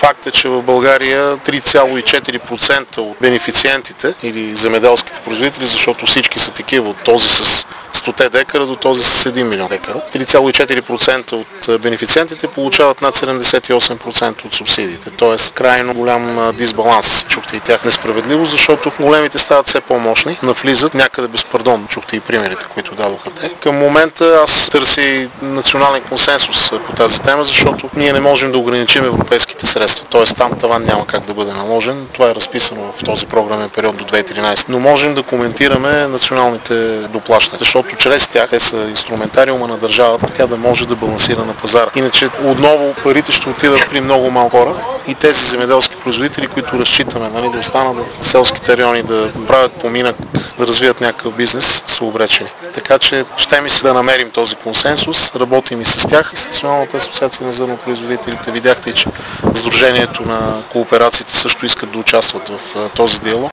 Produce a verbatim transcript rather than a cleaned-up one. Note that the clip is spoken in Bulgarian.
Факт е, че в България три цяло и четири процента от бенефициентите или земеделските производители, защото всички са такива, от този с сто декара до този с един милион декара. три цяло и четири процента от бенефициентите получават над седемдесет и осем процента от субсидиите. Тоест крайно голям дисбаланс. Чухте и тях несправедливо, защото големите стават все по-мощни, навлизат някъде безпардонно. Чухте и примерите, които дадоха те. Към момента аз търся и национален консенсус по тази тема, защото ние не можем да ограничим европейските средства. Тоест там таван няма как да бъде наложен. Това е разписано в този програмен период до две хиляди и тринадесета. Но можем да коментираме националните доплащания, защото чрез тях те са инструментариума на държавата, така да може да балансира на пазара. Иначе отново парите ще отидат при много малко хора и тези земеделски производители, които разчитаме, нали, да останат в селските райони, да правят поминък, да развият някакъв бизнес, са обречени. Така че ще ми се да намерим този консенсус, работим и с тях. С Националната асоциация на зърнопроизводителите видяхте, че Сдружението на кооперациите също искат да участват в този диалог.